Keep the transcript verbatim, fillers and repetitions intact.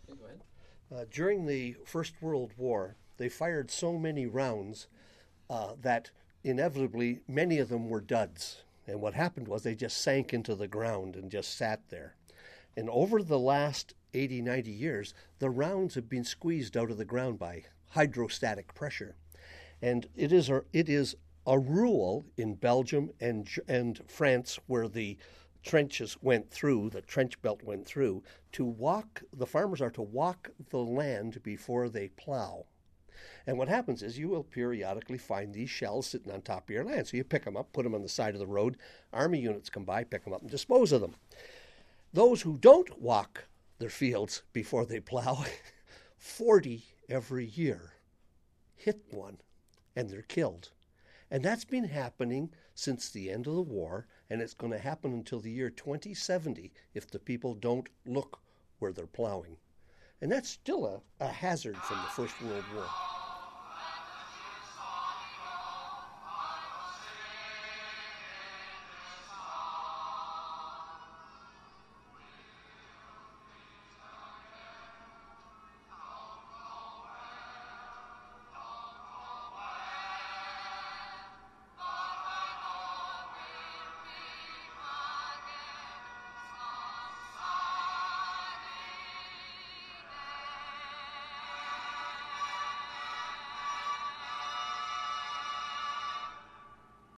Okay, go ahead. Uh, during the First World War, they fired so many rounds uh, that inevitably many of them were duds. And what happened was they just sank into the ground and just sat there. And over the last eighty, ninety years, the rounds have been squeezed out of the ground by hydrostatic pressure. And it is a, it is a rule in Belgium and, and France where the trenches went through, the trench belt went through, to walk, the farmers are to walk the land before they plow. And what happens is you will periodically find these shells sitting on top of your land. So you pick them up, put them on the side of the road. Army units come by, pick them up, and dispose of them. Those who don't walk their fields before they plow, forty every year hit one and they're killed. And that's been happening since the end of the war, and it's going to happen until the year twenty seventy if the people don't look where they're plowing. And that's still a, a hazard from the First World War.